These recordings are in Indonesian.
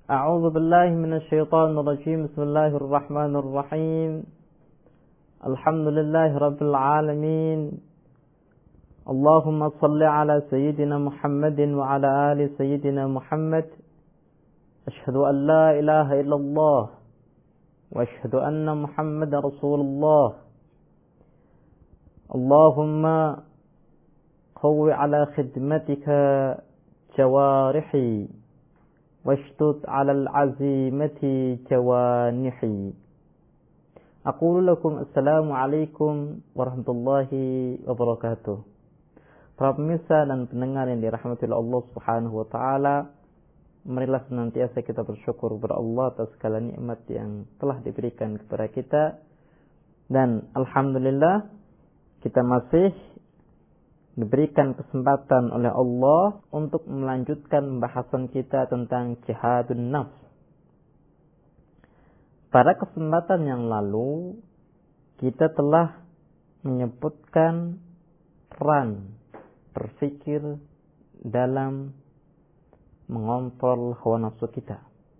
أعوذ بالله من الشيطان الرجيم. بسم الله الرحمن الرحيم. الحمد لله رب العالمين. اللهم صل على سيدنا محمد وعلى آل سيدنا محمد. أشهد أن لا إله إلا الله وأشهد أن محمد رسول الله. اللهم قو على خدمتك جوارحي واشتد على العزيمة جوانحي. أقول لكم السلام عليكم warahmatullahi wabarakatuh. Para pemirsa dan pendengar yang dirahmati oleh Allah Subhanahu wa taala, marilah senantiasa kita bersyukur kepada Allah atas segala nikmat yang telah diberikan kepada kita, dan alhamdulillah kita masih diberikan kesempatan oleh Allah untuk melanjutkan pembahasan kita tentang jihadun nafs. Pada kesempatan yang lalu kita telah menyebutkan peran berpikir dalam mengontrol hawa nafsu kita,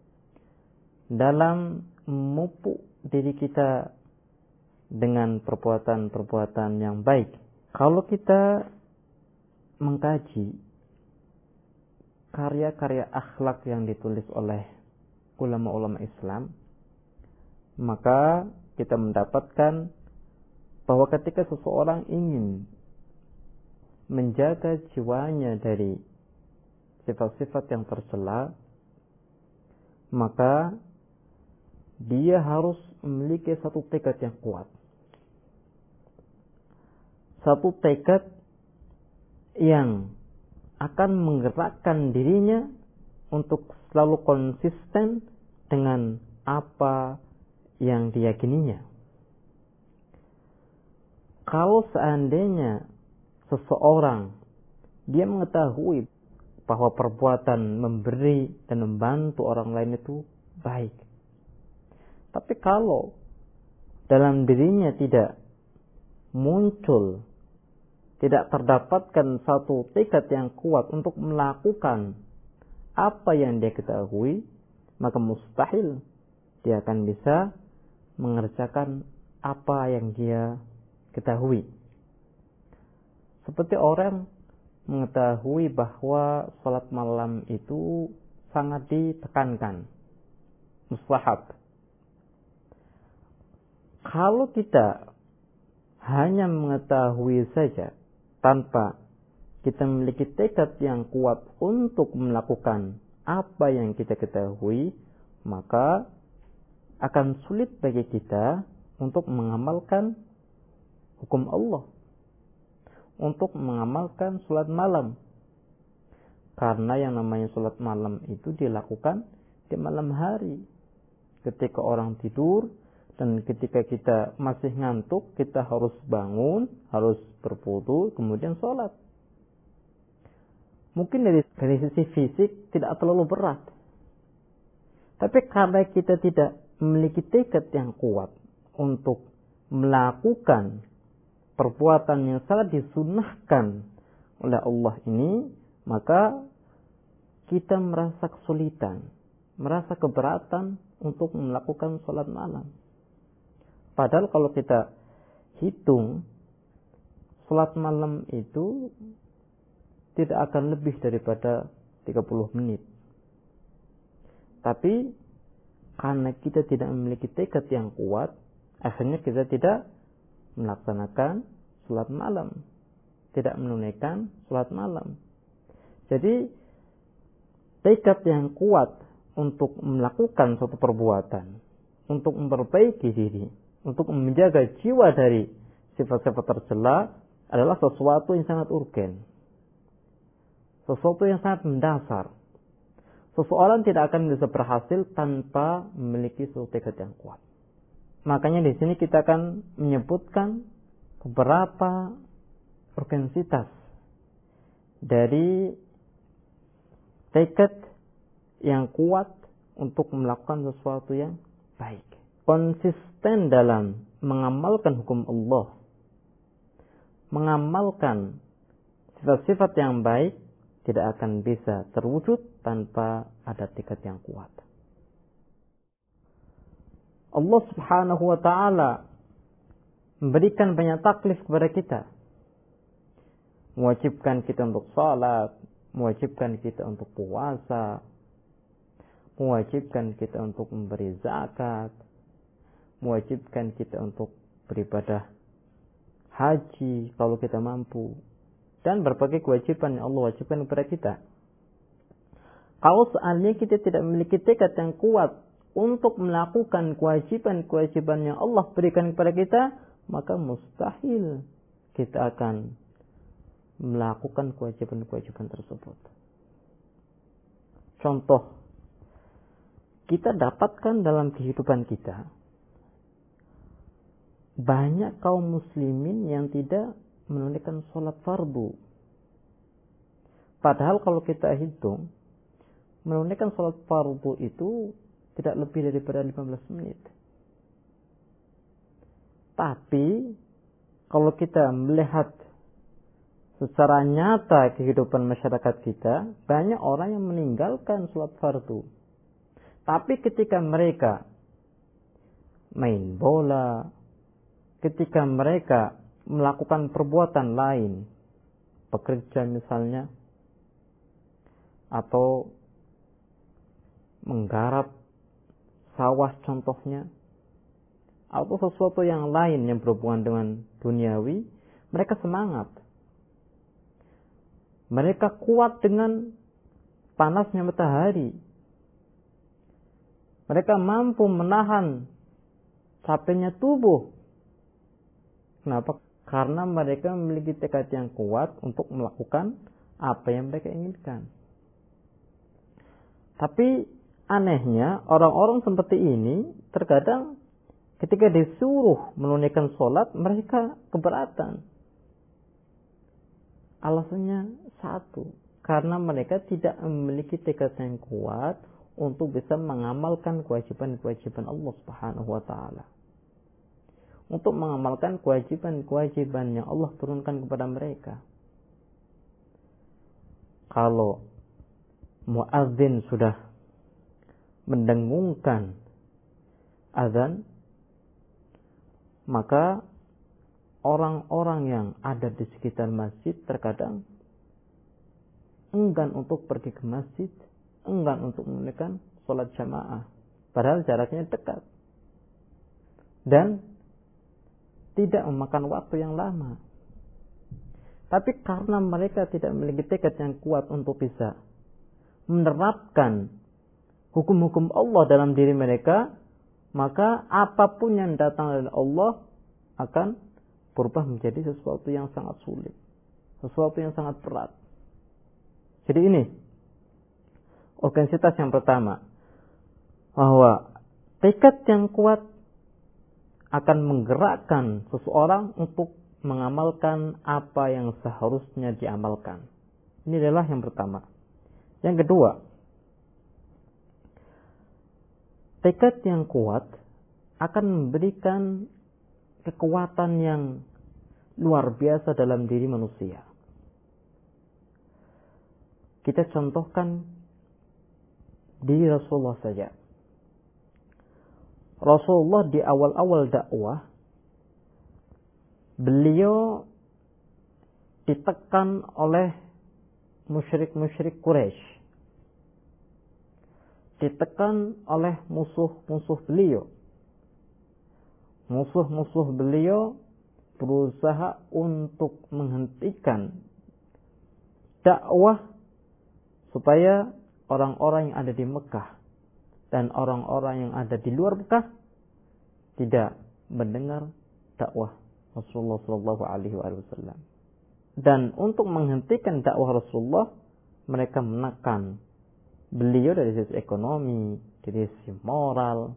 dalam memupuk diri kita dengan perbuatan-perbuatan yang baik. Kalau kita mengkaji karya-karya akhlak yang ditulis oleh ulama-ulama Islam, maka kita mendapatkan bahwa ketika seseorang ingin menjaga jiwanya dari sifat-sifat yang tercela, maka dia harus memiliki satu tekad yang kuat. Satu tekad yang akan menggerakkan dirinya untuk selalu konsisten dengan apa yang diyakininya. Kalau seandainya seseorang dia mengetahui bahwa perbuatan memberi dan membantu orang lain itu baik, tapi kalau dalam dirinya tidak muncul, tidak terdapatkan satu tekad yang kuat untuk melakukan apa yang dia ketahui, maka mustahil dia akan bisa mengerjakan apa yang dia ketahui. Seperti orang mengetahui bahwa salat malam itu sangat ditekankan, mustahab. Kalau kita hanya mengetahui saja tanpa kita memiliki tekad yang kuat untuk melakukan apa yang kita ketahui, maka akan sulit bagi kita untuk mengamalkan hukum Allah, untuk mengamalkan sholat malam. Karena yang namanya sholat malam itu dilakukan di malam hari, ketika orang tidur, dan ketika kita masih ngantuk, kita harus bangun, harus berwudu, kemudian sholat. Mungkin dari sisi fisik tidak terlalu berat, tapi karena kita tidak memiliki tekad yang kuat untuk melakukan perbuatan yang sangat disunahkan oleh Allah ini, maka kita merasa kesulitan, merasa keberatan untuk melakukan sholat malam. Padahal kalau kita hitung, sholat malam itu tidak akan lebih daripada 30 menit. Tapi karena kita tidak memiliki tekad yang kuat, akhirnya kita tidak melaksanakan sholat malam, tidak menunaikan sholat malam. Jadi tekad yang kuat untuk melakukan suatu perbuatan, untuk memperbaiki diri, untuk menjaga jiwa dari sifat-sifat tercela adalah sesuatu yang sangat urgen, sesuatu yang sangat mendasar. Seseorang tidak akan bisa berhasil tanpa memiliki suatu tekad yang kuat. Makanya di sini kita akan menyebutkan beberapa urgensitas dari tekad yang kuat untuk melakukan sesuatu yang baik. Konsisten dalam mengamalkan hukum Allah, mengamalkan sifat-sifat yang baik, tidak akan bisa terwujud tanpa ada tekad yang kuat. Allah Subhanahu wa taala memberikan banyak taklif kepada kita. Mewajibkan kita untuk salat, mewajibkan kita untuk puasa, mewajibkan kita untuk memberi zakat, mewajibkan kita untuk beribadah haji kalau kita mampu, dan berbagai kewajiban yang Allah wajibkan kepada kita. Kalau seandainya kita tidak memiliki tekad yang kuat untuk melakukan kewajiban-kewajiban yang Allah berikan kepada kita, maka mustahil kita akan melakukan kewajiban-kewajiban tersebut. Contoh, kita dapatkan dalam kehidupan kita banyak kaum muslimin yang tidak menunaikan sholat fardu. Padahal kalau kita hitung, menunaikan sholat fardu itu tidak lebih daripada 15 menit. Tapi kalau kita melihat secara nyata kehidupan masyarakat kita, banyak orang yang meninggalkan sholat fardu. Tapi ketika mereka main bola, ketika mereka melakukan perbuatan lain, bekerja misalnya, atau menggarap sawah contohnya, atau sesuatu yang lain yang berhubungan dengan duniawi, mereka semangat. Mereka kuat dengan panasnya matahari. Mereka mampu menahan capeknya tubuh. Kenapa? Karena mereka memiliki tekad yang kuat untuk melakukan apa yang mereka inginkan. Tapi anehnya, orang-orang seperti ini terkadang ketika disuruh menunaikan sholat, mereka keberatan. Alasannya satu, karena mereka tidak memiliki tekad yang kuat untuk bisa mengamalkan kewajiban-kewajiban Allah Subhanahu wa taala. Untuk mengamalkan kewajiban-kewajiban yang Allah turunkan kepada mereka. Kalau muadzin sudah mendengungkan azan, maka orang-orang yang ada di sekitar masjid terkadang enggan untuk pergi ke masjid, enggan untuk menunaikan sholat jamaah, padahal jaraknya dekat dan tidak memakan waktu yang lama. Tapi karena mereka tidak memiliki tekad yang kuat untuk bisa menerapkan hukum-hukum Allah dalam diri mereka, maka apapun yang datang dari Allah akan berubah menjadi sesuatu yang sangat sulit, sesuatu yang sangat berat. Jadi ini intensitas yang pertama, bahwa tekad yang kuat akan menggerakkan seseorang untuk mengamalkan apa yang seharusnya diamalkan. Ini adalah yang pertama. Yang kedua, tekad yang kuat akan memberikan kekuatan yang luar biasa dalam diri manusia. Kita contohkan diri Rasulullah saja. Rasulullah di awal-awal dakwah, beliau ditekan oleh musyrik-musyrik Quraisy, ditekan oleh musuh-musuh beliau. Musuh-musuh beliau berusaha untuk menghentikan dakwah supaya orang-orang yang ada di Mekah dan orang-orang yang ada di luar Mekah tidak mendengar dakwah Rasulullah SAW. Dan untuk menghentikan dakwah Rasulullah, mereka menekan beliau dari sisi ekonomi, dari sisi moral,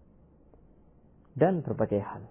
dan berbagai hal.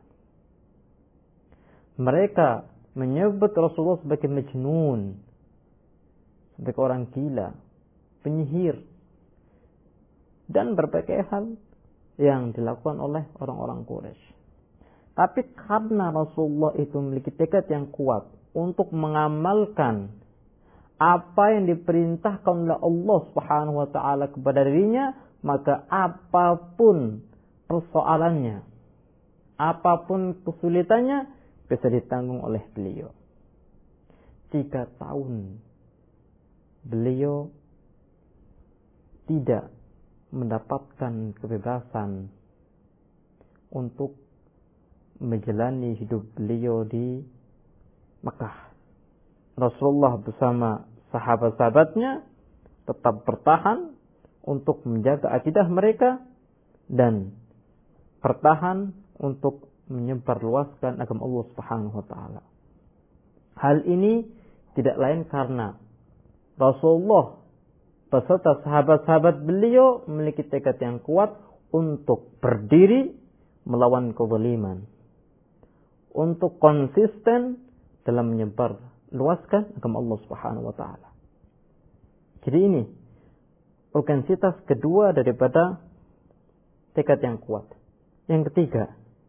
Mereka menyebut Rasulullah sebagai majnun, sebagai orang gila, penyihir, dan berbagai hal yang dilakukan oleh orang-orang Quraisy. Tapi karena Rasulullah itu memiliki tekad yang kuat untuk mengamalkan apa yang diperintahkan oleh Allah Subhanahu wa taala kepada dirinya, maka apapun persoalannya, apapun kesulitannya, bisa ditanggung oleh beliau. 3 tahun beliau tidak mendapatkan kebebasan untuk menjalani hidup beliau di Mekah. Rasulullah bersama sahabat-sahabatnya tetap bertahan untuk menjaga akidah mereka dan bertahan untuk menyebarluaskan agama Allah Subhanahu wa taala. Hal ini tidak lain karena Rasulullah beserta sahabat-sahabat beliau memiliki tekad yang kuat untuk berdiri melawan kezaliman, untuk konsisten dalam menyebar luaskan agama Allah Subhanahu wa taala. Jadi ini urgensitas kedua daripada tekad yang kuat. Yang ketiga,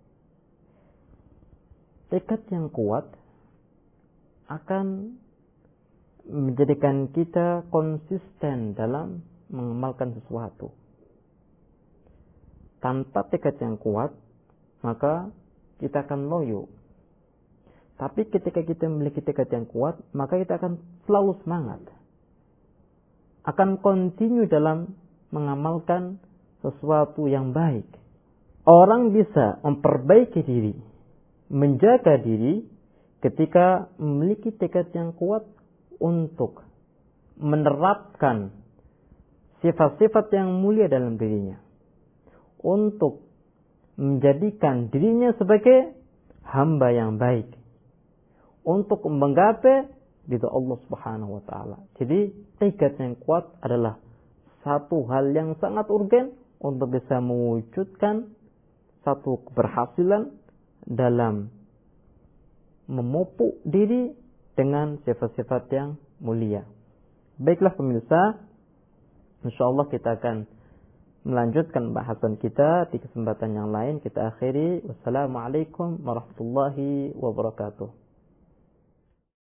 tekad yang kuat akan menjadikan kita konsisten dalam mengamalkan sesuatu. Tanpa tekad yang kuat, maka kita akan loyo. Tapi ketika kita memiliki tekad yang kuat, maka kita akan selalu semangat. Akan continue dalam mengamalkan sesuatu yang baik. Orang bisa memperbaiki diri, menjaga diri ketika memiliki tekad yang kuat untuk menerapkan sifat-sifat yang mulia dalam dirinya. Untuk menjadikan dirinya sebagai hamba yang baik. Untuk menggapai ridha Allah Subhanahu wa taala. Jadi tekad yang kuat adalah satu hal yang sangat urgen untuk bisa mewujudkan satu keberhasilan dalam memupuk diri dengan sifat-sifat yang mulia. Baiklah pemirsa, insyaallah kita akan melanjutkan bahasan kita di kesempatan yang lain. Kita akhiri. Wassalamualaikum warahmatullahi wabarakatuh.